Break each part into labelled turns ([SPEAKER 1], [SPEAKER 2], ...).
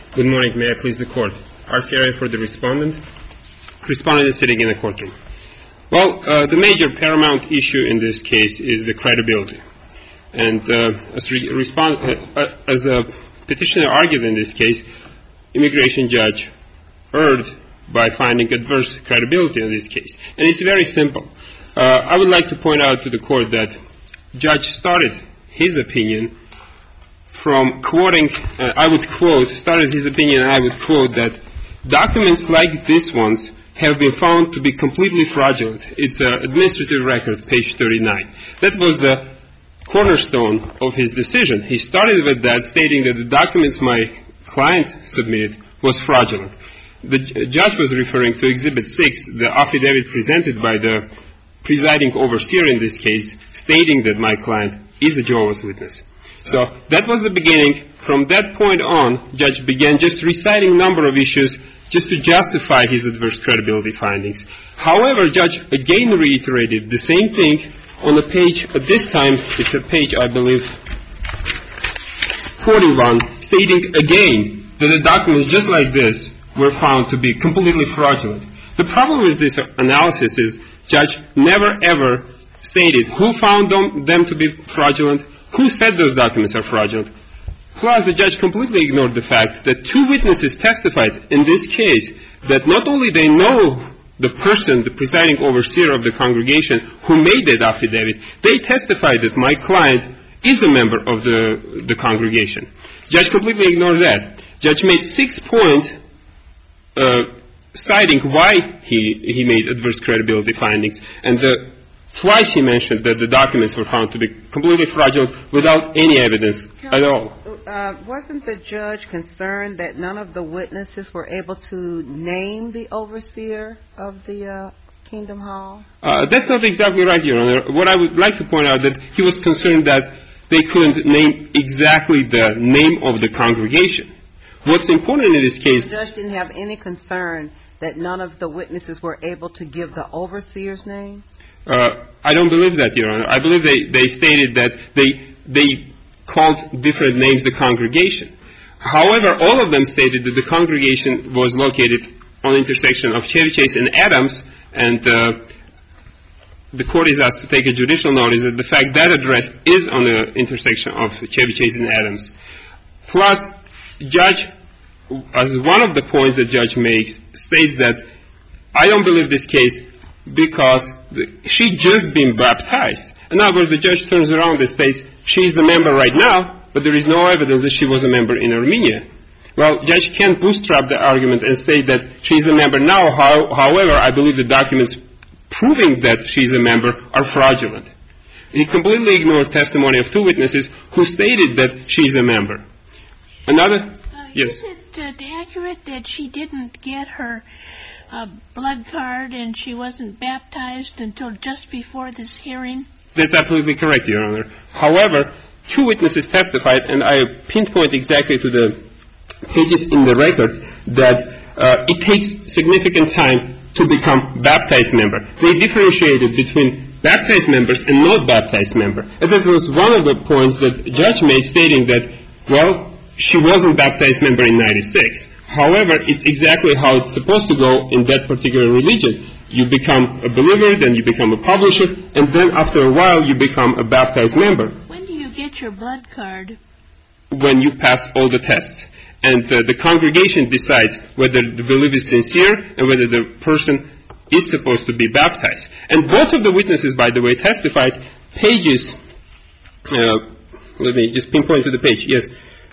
[SPEAKER 1] Good morning. May I please the court? Arcieri for the respondent. Respondent is sitting in the courtroom. Well, the major paramount issue in this case is the credibility. And as the petitioner argued in this case, immigration judge erred by finding adverse credibility in this case. And it's very simple. I would like to point out to the court that judge started his opinion from quoting, started his opinion, and I would quote that documents like these ones have been found to be completely fraudulent. It's an administrative record, page 39. That was the cornerstone of his decision. He started with that, stating that the documents my client submitted was fraudulent. The judge was referring to Exhibit 6, the affidavit presented by the presiding overseer in this case, stating that my client is a Jehovah's Witness. So that was the beginning. From that point on, judge began just reciting a number of issues just to justify his adverse credibility findings. However, judge again reiterated the same thing on the page, at this time, it's a page, I believe, 41, stating again that the documents just like this were found to be completely fraudulent. The problem with this analysis is judge never ever stated who found them to be fraudulent, who said those documents are fraudulent. Plus, the judge completely ignored the fact that two witnesses testified in this case that not only they know the person, the presiding overseer of the congregation who made that affidavit, they testified that my client is a member of the congregation. Judge completely ignored that. Judge made 6 points citing why he made adverse credibility findings, and twice he mentioned that the documents were found to be completely fraudulent without any evidence at all.
[SPEAKER 2] Wasn't the judge concerned that none of the witnesses were able to name the overseer of the Kingdom Hall?
[SPEAKER 1] That's not exactly right, Your Honor. What I would like to point out that he was concerned that they couldn't name exactly the name of the congregation. What's important in this case...
[SPEAKER 2] The judge didn't have any concern that none of the witnesses were able to give the overseer's name?
[SPEAKER 1] I don't believe that, Your Honor. I believe they stated that they called different names the congregation. However, all of them stated that the congregation was located on the intersection of Chevy Chase and Adams, and the court is asked to take a judicial notice that the fact that address is on the intersection of Chevy Chase and Adams. Plus, judge, as one of the points that judge makes, states that I don't believe this case because she just been baptized. In other words, the judge turns around and states she's the member right now, but there is no evidence that she was a member in Armenia. Well, judge can't bootstrap the argument and say that she's a member now. However, I believe the documents proving that she's a member are fraudulent. He completely ignored testimony of two witnesses who stated that she's a member. Another? Yes.
[SPEAKER 3] Is it accurate that she didn't get her blood card and she wasn't baptized until just before this hearing?
[SPEAKER 1] That's absolutely correct, Your Honor. However, two witnesses testified, and I pinpoint exactly to the pages in the record, that it takes significant time to become baptized member. They differentiated between baptized members and not baptized members. And that was one of the points that the judge made, stating that, well, she wasn't baptized member in 96. However, it's exactly how it's supposed to go in that particular religion. You become a believer, then you become a publisher, and then after a while you become a baptized member.
[SPEAKER 3] When do you get your blood card?
[SPEAKER 1] When you pass all the tests. And the congregation decides whether the belief is sincere and whether the person is supposed to be baptized. And both of the witnesses, by the way, testified pages, let me just pinpoint to the page, yes.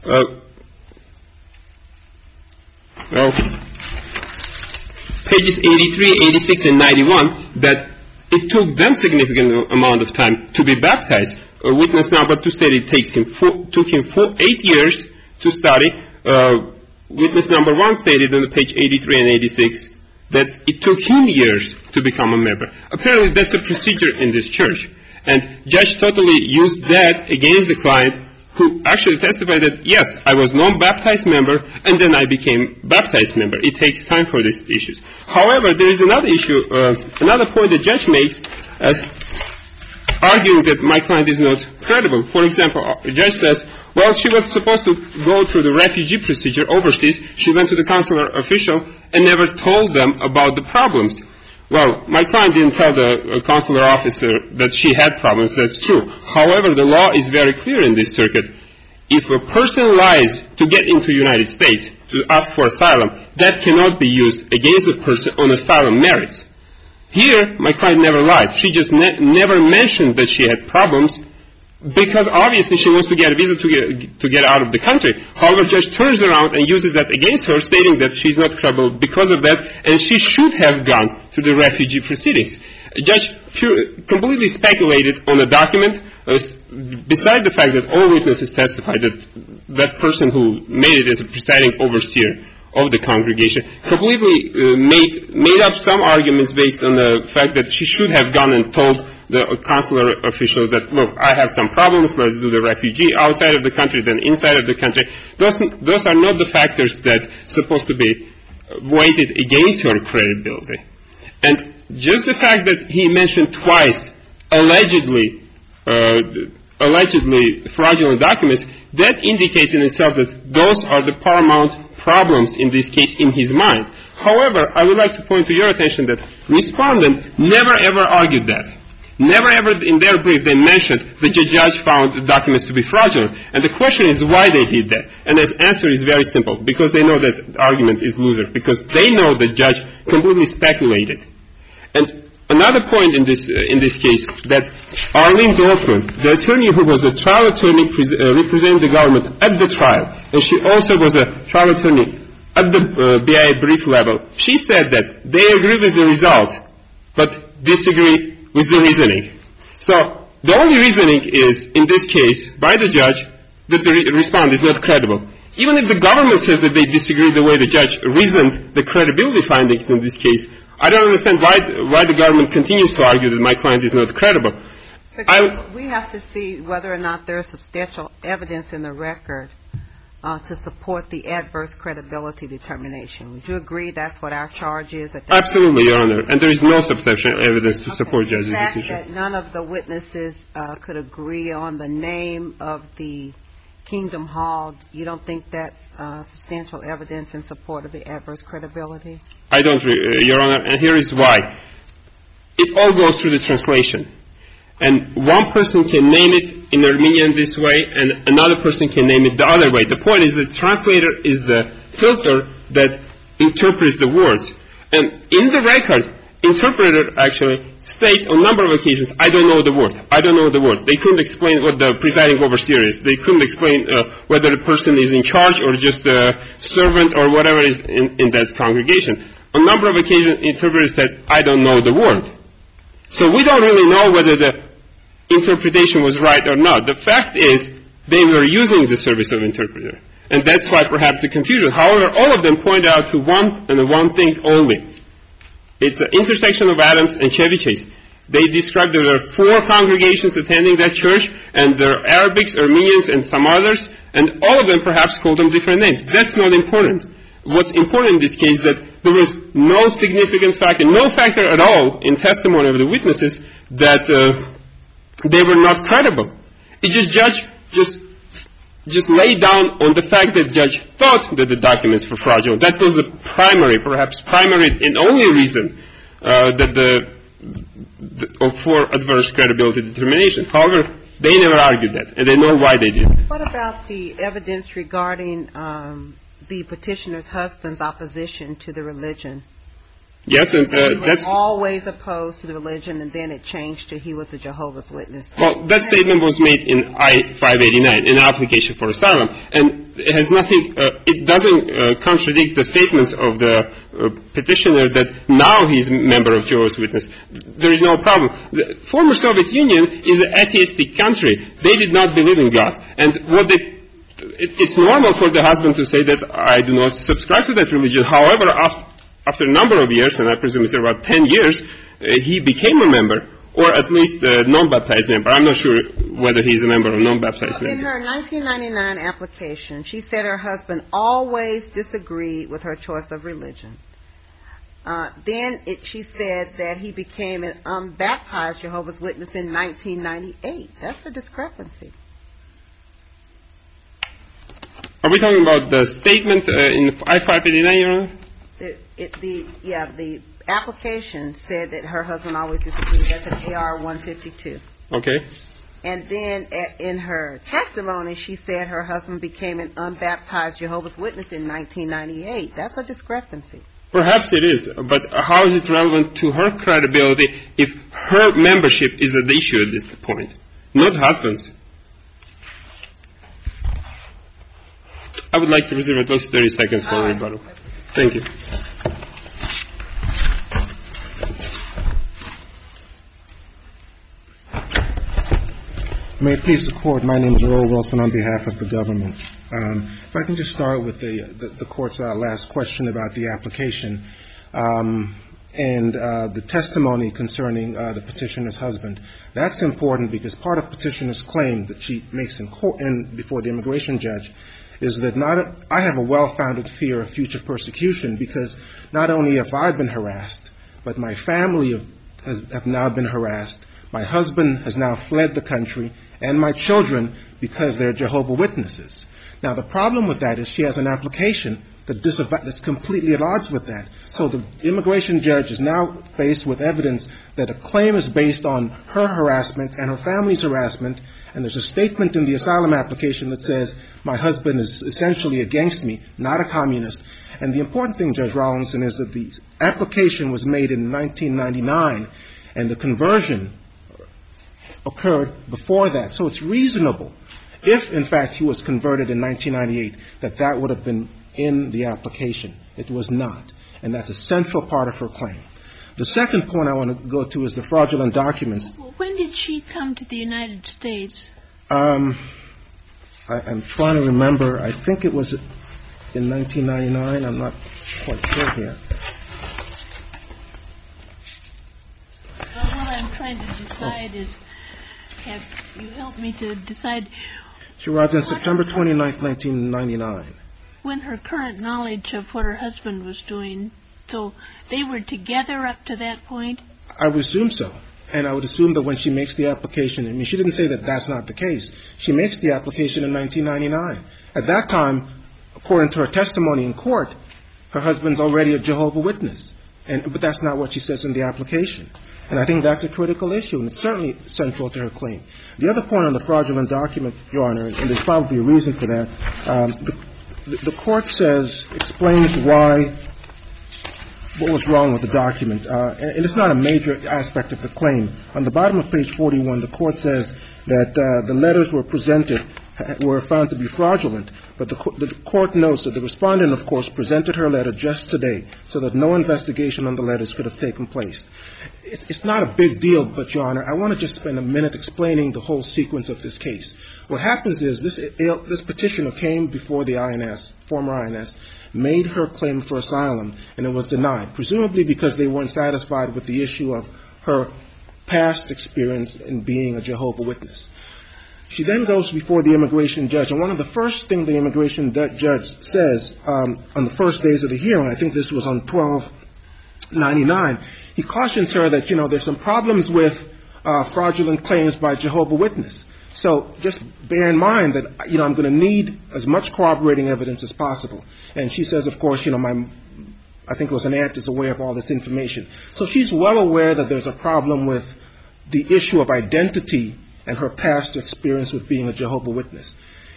[SPEAKER 1] Pages 83, 86, and 91, that it took them significant amount of time to be baptized. Witness number 2 stated it took him 8 years to study. Witness number 1 stated on the page 83 and 86 that it took him years to become a member. Apparently that's a procedure in this church. And judge totally used that against the client, who actually testified that, yes, I was non-baptized member, and then I became baptized member. It takes time for these issues. However, there is another issue, another point the judge makes, arguing that my client is not credible. For example, the judge says, well, she was supposed to go through the refugee procedure overseas. She went to the consular official and never told them about the problems. Well, my client didn't tell the consular officer that she had problems. That's true. However, the law is very clear in this circuit. If a person lies to get into the United States to ask for asylum, that cannot be used against the person on asylum merits. Here, my client never lied. She just never mentioned that she had problems because obviously she wants to get a visa to get out of the country. However, the judge turns around and uses that against her, stating that she's not credible because of that, and she should have gone to the refugee proceedings. The judge completely speculated on a document, beside the fact that all witnesses testified that that person who made it as a presiding overseer of the congregation completely made up some arguments based on the fact that she should have gone and told the consular official that, look, I have some problems, let's do the refugee outside of the country than inside of the country. Those are not the factors that are supposed to be weighted against her credibility. And just the fact that he mentioned twice allegedly fraudulent documents, that indicates in itself that those are the paramount problems in this case in his mind. However, I would like to point to your attention that respondent never ever argued that. Never ever in their brief they mentioned that the judge found the documents to be fraudulent. And the question is why they did that. And the answer is very simple. Because they know that the argument is loser. Because they know the judge completely speculated. And another point in this case, that Arlene Dorfman, the attorney who was a trial attorney representing the government at the trial, and she also was a trial attorney at the BIA brief level, she said that they agree with the result, but disagree with the reasoning. So the only reasoning is, in this case, by the judge, that the respondent is not credible. Even if the government says that they disagree the way the judge reasoned the credibility findings in this case, I don't understand why the government continues to argue that my client is not credible.
[SPEAKER 2] Because we have to see whether or not there is substantial evidence in the record to support the adverse credibility determination. Would you agree that's what our charge is?
[SPEAKER 1] Absolutely, Your Honor. And there is no substantial evidence to support judge's decision.
[SPEAKER 2] The fact that none of the witnesses could agree on the name of the Kingdom Hall, you don't think that's substantial evidence in support of the adverse credibility?
[SPEAKER 1] I don't, Your Honor, and here is why. It all goes through the translation. And one person can name it in Armenian this way, and another person can name it the other way. The point is the translator is the filter that interprets the words. And in the record, interpreter actually state on a number of occasions, I don't know the word. I don't know the word. They couldn't explain what the presiding overseer is. They couldn't explain whether the person is in charge or just a servant or whatever is in that congregation. On a number of occasions, interpreter said, I don't know the word. So we don't really know whether the interpretation was right or not. The fact is, they were using the service of interpreter. And that's why perhaps the confusion. However, all of them point out to one thing only. It's an intersection of Adams and Chevy Chase. They described there were 4 congregations attending that church, and there are Arabics, Armenians, and some others, and all of them perhaps called them different names. That's not important. What's important in this case is that there was no significant factor, no factor at all in testimony of the witnesses that they were not credible. It judge just laid down on the fact that judge thought that the documents were fraudulent. That was the primary and only reason for adverse credibility determination. However, they never argued that, and they know why they did.
[SPEAKER 2] What about the evidence regarding the petitioner's husband's opposition to the religion?
[SPEAKER 1] Yes, and
[SPEAKER 2] he was always opposed to the religion, and then it changed to he was a Jehovah's Witness.
[SPEAKER 1] Well, that statement was made in I-589, in application for asylum, and it has nothing. It doesn't contradict the statements of the petitioner that now he's a member of Jehovah's Witness. There is no problem. The former Soviet Union is an atheistic country. They did not believe in God, and it's normal for the husband to say that I do not subscribe to that religion. However, after a number of years, and I presume it's about 10 years, he became a member, or at least a non-baptized member. I'm not sure whether he's a member or non-baptized member.
[SPEAKER 2] In her 1999 application, she said her husband always disagreed with her choice of religion. She said that he became an unbaptized Jehovah's Witness in 1998. That's a discrepancy.
[SPEAKER 1] Are we talking about the statement in I-589, Your Honor?
[SPEAKER 2] The application said that her husband always disagreed. That's an AR-152.
[SPEAKER 1] Okay.
[SPEAKER 2] And then in her testimony, she said her husband became an unbaptized Jehovah's Witness in 1998. That's a discrepancy.
[SPEAKER 1] Perhaps it is, but how is it relevant to her credibility if her membership is at issue at this point, not husband's? I would like to reserve at least 30 seconds for rebuttal. Thank you.
[SPEAKER 4] May it please the Court, my name is Earl Wilson on behalf of the government. If I can just start with the Court's last question about the application and the testimony concerning the petitioner's husband. That's important because part of petitioner's claim that she makes in court and before the immigration judge is that I have a well-founded fear of future persecution because not only have I been harassed, but my family have now been harassed. My husband has now fled the country, and my children because they're Jehovah's Witnesses. Now, the problem with that is she has an application that's completely at odds with that. So the immigration judge is now faced with evidence that a claim is based on her harassment and her family's harassment, and there's a statement in the asylum application that says my husband is essentially against me, not a communist. And the important thing, Judge Rawlinson, is that the application was made in 1999, and the conversion occurred before that. So it's reasonable, if in fact he was converted in 1998, that would have been in the application. It was not. And that's a central part of her claim. The second point I want to go to is the fraudulent documents.
[SPEAKER 3] When did she come to the United States?
[SPEAKER 4] I'm trying to remember. I think it was in 1999. I'm not quite sure here.
[SPEAKER 3] Well, what I'm trying to decide is, have you helped me to decide?
[SPEAKER 4] She arrived on September 29th, 1999.
[SPEAKER 3] When her current knowledge of what her husband was doing, so they were together up to that point?
[SPEAKER 4] I would assume so. And I would assume that when she makes the application, I mean, she didn't say that that's not the case. She makes the application in 1999. At that time, according to her testimony in court, her husband's already a Jehovah's Witness. But that's not what she says in the application. And I think that's a critical issue, and it's certainly central to her claim. The other point on the fraudulent document, Your Honor, and there's probably a reason for that, the court explains what was wrong with the document. And it's not a major aspect of the claim. On the bottom of page 41, the court says that the letters were found to be fraudulent, but the court notes that the respondent, of course, presented her letter just today so that no investigation on the letters could have taken place. It's not a big deal, but, Your Honor, I want to just spend a minute explaining the whole sequence of this case. What happens is this petitioner came before the INS, former INS, made her claim for asylum, and it was denied, presumably because they weren't satisfied with the issue of her past experience in being a Jehovah's Witness. She then goes before the immigration judge, and one of the first things the immigration judge says on the first days of the hearing, I think this was on 12/99, he cautions her that, there's some problems with fraudulent claims by Jehovah's Witness. So just bear in mind that, I'm going to need as much corroborating evidence as possible. And she says, of course, I think it was an aunt is aware of all this information. So she's well aware that there's a problem with the issue of identity and her past experience with being a Jehovah's Witness.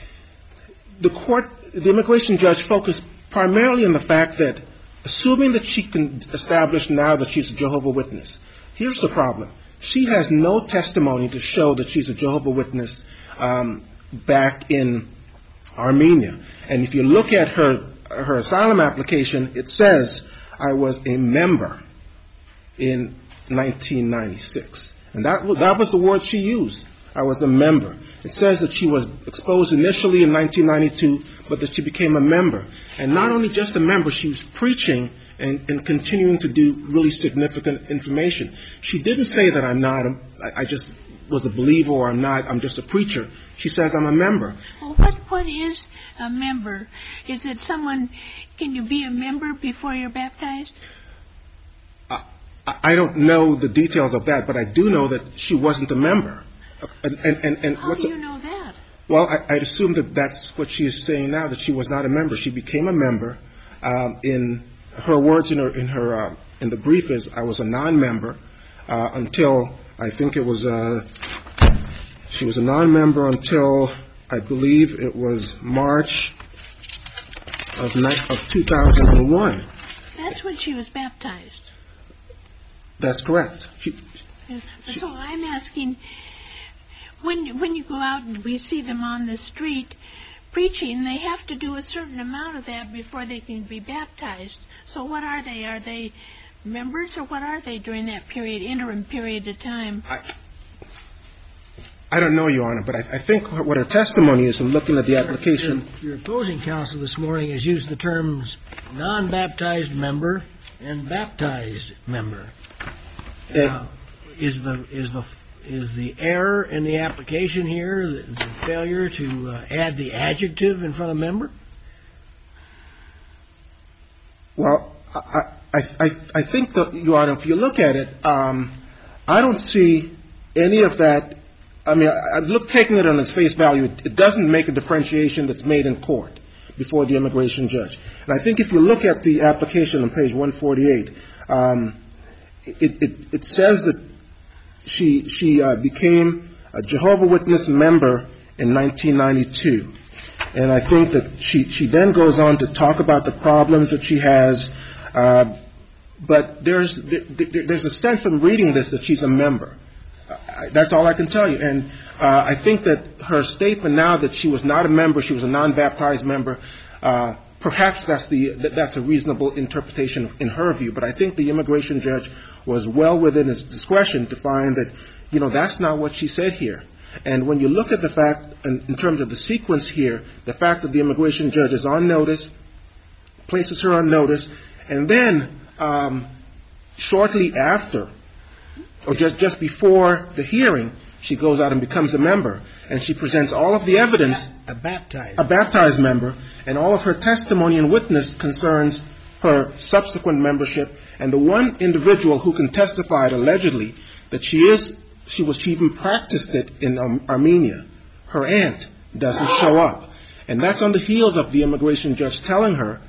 [SPEAKER 4] The immigration judge focused primarily on the fact that, assuming that she can establish now that she's a Jehovah's Witness, here's the problem. She has no testimony to show that she's a Jehovah's Witness back in Armenia. And if you look at her asylum application, it says, I was a member in 1996. And that was the word she used. I was a member. It says that she was exposed initially in 1992, but that she became a member. And not only just a member, she was preaching and continuing to do really significant information. She didn't say that I'm not, I just was a believer, or I'm just a preacher. She says I'm a member.
[SPEAKER 3] Well, what is a member? Is it can you be a member before you're baptized?
[SPEAKER 4] I don't know the details of that, but I do know that she wasn't a member. And
[SPEAKER 3] How do you know that?
[SPEAKER 4] Well, I'd assume that that's what she is saying now, that she was not a member. She became a member. In her words in the brief is, I was a non-member until, I think it was, she was a non-member until, I believe it was March of 2001.
[SPEAKER 3] That's when she was baptized.
[SPEAKER 4] That's correct.
[SPEAKER 3] So I'm asking, when you go out and we see them on the street preaching, they have to do a certain amount of that before they can be baptized. So what are they? Are they members, or what are they during that interim period of time?
[SPEAKER 4] I don't know, Your Honor, but I think what her testimony is in looking at the application.
[SPEAKER 5] Your opposing counsel this morning has used the terms non-baptized member and baptized member. Is the error in the application here the failure to add the adjective in front of member?
[SPEAKER 4] Well, I think that, Your Honor, if you look at it, I don't see any of that. I mean, taking it on its face value, it doesn't make a differentiation that's made in court before the immigration judge. And I think if you look at the application on page 148, it says that she became a Jehovah's Witness member in 1992. And I think that she then goes on to talk about the problems that she has. But there's a sense from reading this that she's a member. That's all I can tell you. And I think that her statement now that she was not a member, she was a non-baptized member, perhaps that's a reasonable interpretation in her view. But I think the immigration judge was well within his discretion to find that, that's not what she said here. And when you look at the fact, in terms of the sequence here, the fact that the immigration judge is on notice, places her on notice, and then shortly after, or just before the hearing, she goes out and becomes a member, and she presents all of the evidence.
[SPEAKER 5] A
[SPEAKER 4] baptized member, and all of her testimony and witness concerns her subsequent membership. And the one individual who can testify allegedly that she even practiced it in Armenia, her aunt, doesn't show up. And that's on the heels of the immigration judge telling her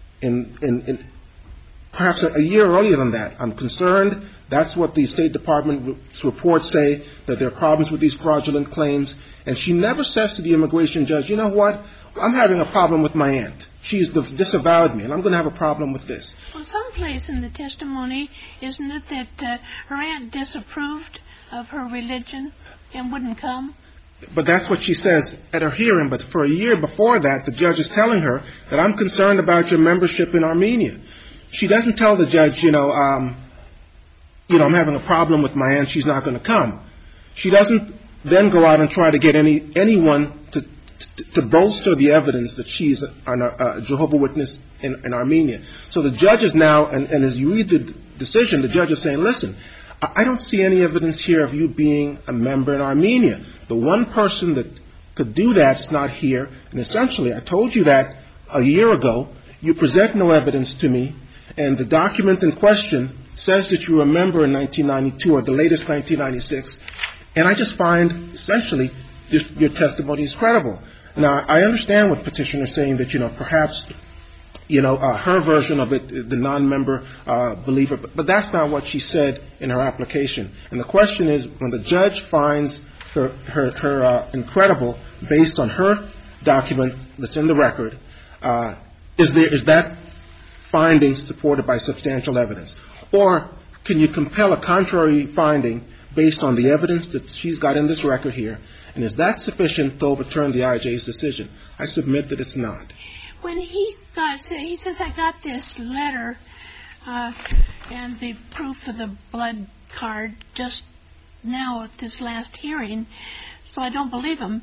[SPEAKER 4] in perhaps a year earlier than that, I'm concerned. That's what the State Department's reports say, that there are problems with these fraudulent claims. And she never says to the immigration judge, you know what, I'm having a problem with my aunt. She's disavowed me, and I'm going to have a problem with this.
[SPEAKER 3] Well, someplace in the testimony, isn't it that her aunt disapproved of her religion and wouldn't come?
[SPEAKER 4] But that's what she says at her hearing. But for a year before that, the judge is telling her that I'm concerned about your membership in Armenia. She doesn't tell the judge, I'm having a problem with my aunt, she's not going to come. She doesn't then go out and try to get anyone to bolster the evidence that she's a Jehovah's Witness in Armenia. So the judge is now, and as you read the decision, the judge is saying, listen, I don't see any evidence here of you being a member in Armenia. The one person that could do that's not here, and essentially I told you that a year ago. You present no evidence to me, and the document in question says that you were a member in 1992 or the latest 1996, and I just find essentially your testimony is credible. Now, I understand what Petitioner is saying, that, perhaps, her version of it, the non-member believer, but that's not what she said in her application. And the question is, when the judge finds her incredible based on her document that's in the record, is that finding supported by substantial evidence? Or can you compel a contrary finding based on the evidence that she's got in this record here? And is that sufficient to overturn the IJ's decision? I submit that it's not.
[SPEAKER 3] When he says, I got this letter and the proof of the blood card just now at this last hearing, so I don't believe him.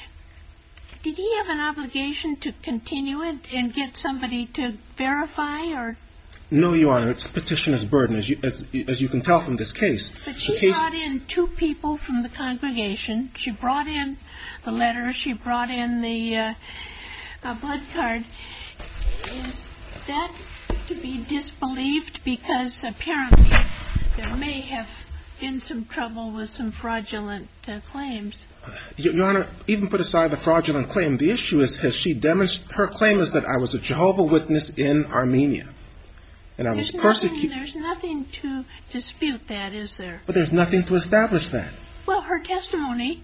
[SPEAKER 3] Did he have an obligation to continue it and get somebody to verify, or?
[SPEAKER 4] No, Your Honor. It's Petitioner's burden, as you can tell from this case.
[SPEAKER 3] But she brought in two people from the congregation. She brought in the letter. She brought in the blood card. Is that to be disbelieved? Because apparently there may have been some trouble with some fraudulent claims.
[SPEAKER 4] Your Honor, even put aside the fraudulent claim, the issue is, her claim is that I was a Jehovah's Witness in Armenia. And I was persecuted.
[SPEAKER 3] There's nothing to dispute that, is there?
[SPEAKER 4] But there's nothing to establish that.
[SPEAKER 3] Well, her testimony,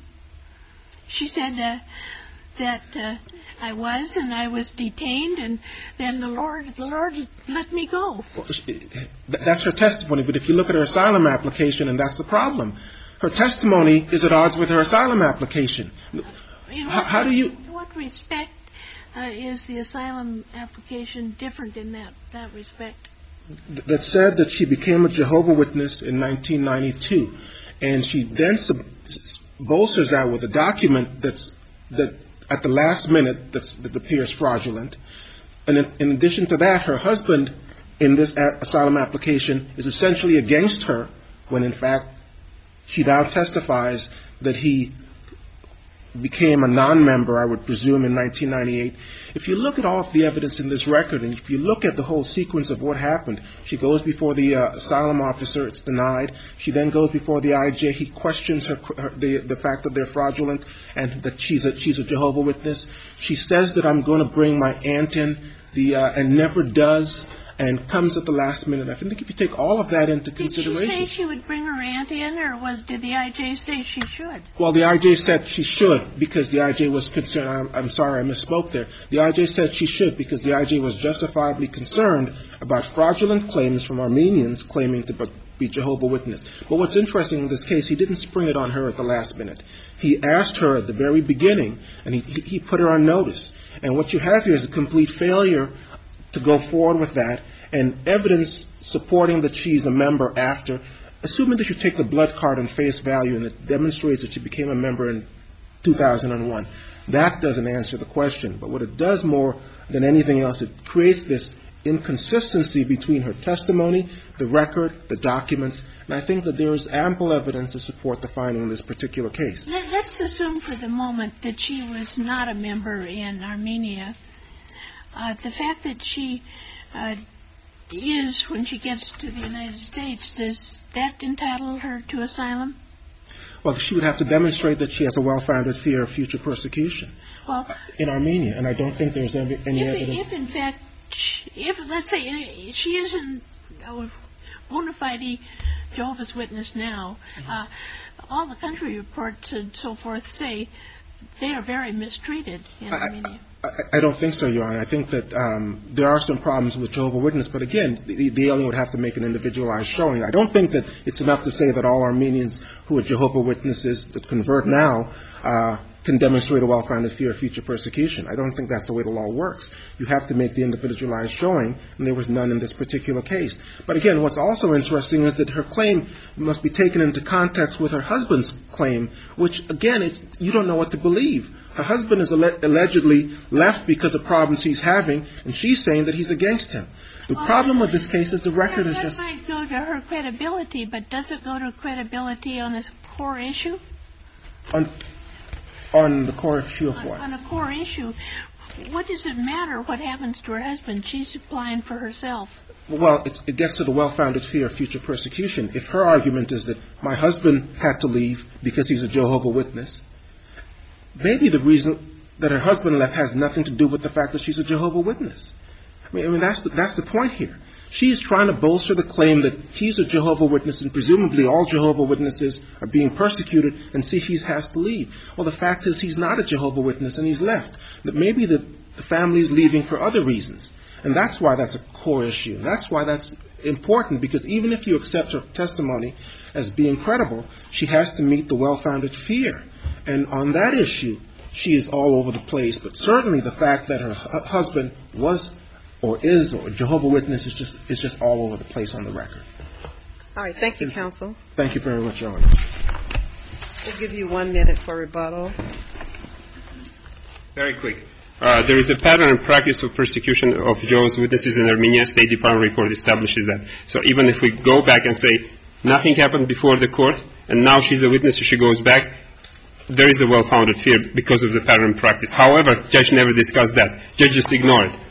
[SPEAKER 3] she said that I was detained, and then the Lord let me go.
[SPEAKER 4] Well, that's her testimony, but if you look at her asylum application, and that's the problem, her testimony is at odds with her asylum application. How do you...
[SPEAKER 3] In what respect is the asylum application different in that respect?
[SPEAKER 4] That said that she became a Jehovah's Witness in 1992, and she then bolsters that with a document that at the last minute that appears fraudulent. And in addition to that, her husband in this asylum application is essentially against her, when in fact she now testifies that he became a non-member, I would presume, in 1998. If you look at all of the evidence in this record, and if you look at the whole sequence of what happened, she goes before the asylum officer, it's denied. She then goes before the IJ. He questions the fact that they're fraudulent and that she's a Jehovah's Witness. She says that I'm going to bring my aunt in, and never does, and comes at the last minute. I think if you take all of that into consideration...
[SPEAKER 3] Did she say she would bring her aunt in, or did the IJ say she should?
[SPEAKER 4] Well, the IJ said she should because the IJ was concerned. I'm sorry, I misspoke there. The IJ said she should because the IJ was justifiably concerned about fraudulent claims from Armenians claiming to be Jehovah's Witness. But what's interesting in this case, he didn't spring it on her at the last minute. He asked her at the very beginning, and he put her on notice. And what you have here is a complete failure to go forward with that, and evidence supporting that she's a member after, assuming that you take the blood card on face value and it demonstrates that she became a member in 2001. That doesn't answer the question. But what it does more than anything else, it creates this inconsistency between her testimony, the record, the documents, and I think that there is ample evidence to support the finding in this particular case.
[SPEAKER 3] Let's assume for the moment that she was not a member in Armenia. The fact that she is, when she gets to the United States, does that entitle her to asylum?
[SPEAKER 4] Well, she would have to demonstrate that she has a well-founded fear of future persecution in Armenia, and I don't think there's any evidence.
[SPEAKER 3] If, in fact, let's say she isn't a bona fide Jehovah's Witness now, all the country reports and so forth say they are very mistreated in Armenia.
[SPEAKER 4] I don't think so, Your Honor. I think that there are some problems with Jehovah's Witness, but again, the alien would have to make an individualized showing. I don't think that it's enough to say that all Armenians who are Jehovah's Witnesses that convert now can demonstrate a well-founded fear of future persecution. I don't think that's the way the law works. You have to make the individualized showing, and there was none in this particular case. But again, what's also interesting is that her claim must be taken into context with her husband's claim, which, again, you don't know what to believe. Her husband is allegedly left because of problems he's having, and she's saying that he's against him. The problem with this case is the record is just...
[SPEAKER 3] That might go to her credibility, but does it go to credibility on this core issue?
[SPEAKER 4] On the core issue of what?
[SPEAKER 3] On a core issue. What does it matter what happens to her husband? She's applying for herself.
[SPEAKER 4] Well, it gets to the well-founded fear of future persecution. If her argument is that my husband had to leave because he's a Jehovah's Witness, maybe the reason that her husband left has nothing to do with the fact that she's a Jehovah's Witness. I mean that's the point here. She's trying to bolster the claim that he's a Jehovah's Witness and presumably all Jehovah's Witnesses are being persecuted and see he has to leave. Well, the fact is he's not a Jehovah's Witness and he's left. That maybe the family is leaving for other reasons. And that's why that's a core issue. That's why that's important, because even if you accept her testimony as being credible, she has to meet the well-founded fear. And on that issue, she is all over the place. But certainly the fact that her husband was or is or a Jehovah's Witness is just all over the place on the record.
[SPEAKER 2] All right. Thank you, counsel.
[SPEAKER 4] Thank you very much, Your Honor.
[SPEAKER 2] We'll give you 1 minute for rebuttal.
[SPEAKER 1] Very quick. There is a pattern and practice of persecution of Jehovah's Witnesses in Armenia. State Department report establishes that. So even if we go back and say nothing happened before the court and now she's a witness, she goes back, there is a well-founded fear because of the pattern and practice. However, judge never discussed that. Judge just ignored it.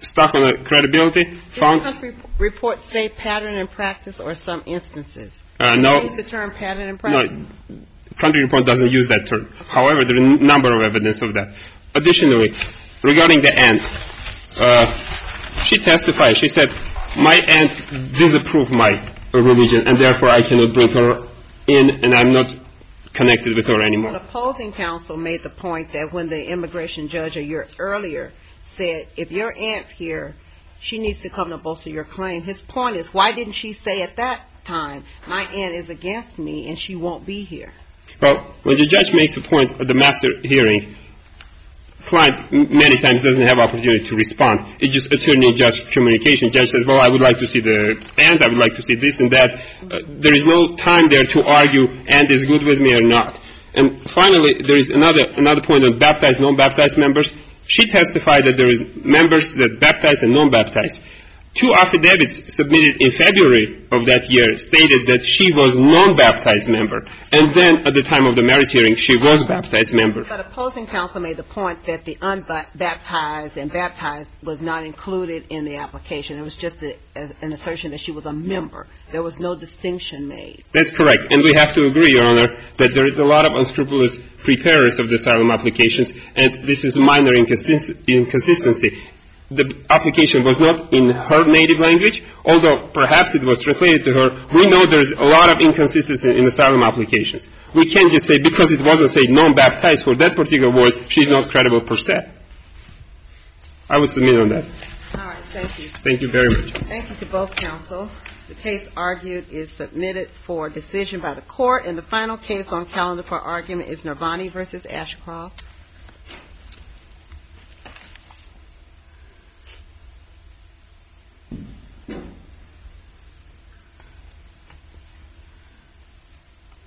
[SPEAKER 1] stuck on the credibility.
[SPEAKER 2] Did the
[SPEAKER 1] Found
[SPEAKER 2] country report say pattern and practice or some instances?
[SPEAKER 1] no.
[SPEAKER 2] Use the term pattern and practice?
[SPEAKER 1] No, country report doesn't use that term. However, there are a number of evidence of that. Additionally, regarding the aunt, she testified. She said, my aunt disapproved my religion, and therefore I cannot bring her in, and I'm not connected with her anymore.
[SPEAKER 2] The opposing counsel made the point that when the immigration judge a year earlier said, if your aunt's here, she needs to come to bolster your claim. His point is, why didn't she say at that time, my aunt is against me and she won't be here?
[SPEAKER 1] Well, when the judge makes a point at the master hearing, client many times doesn't have opportunity to respond. It's just attorney-judge communication. Judge says, well, I would like to see the aunt, I would like to see this and that. There is no time there to argue, aunt is good with me or not. And finally, there is another point on baptized, non-baptized members. She testified that there is members that baptized and non-baptized. 2 affidavits submitted in February of that year stated that she was non-baptized member. And then at the time of the marriage hearing, she was baptized member.
[SPEAKER 2] But opposing counsel made the point that the unbaptized and baptized was not included in the application. It was just an assertion that she was a member. There was no distinction made.
[SPEAKER 1] That's correct. And we have to agree, Your Honor, that there is a lot of unscrupulous preparers of the asylum applications, and this is a minor inconsistency. The application was not in her native language, although perhaps it was translated to her. We know there's a lot of inconsistency in asylum applications. We can't just say because it wasn't, say, non-baptized for that particular word, she's not credible per se. I would submit on that.
[SPEAKER 2] All right, thank you.
[SPEAKER 1] Thank you very much.
[SPEAKER 2] Thank you to both counsel. The case argued is submitted for decision by the court, and the final case on calendar for argument is Nirvani v. Ashcroft.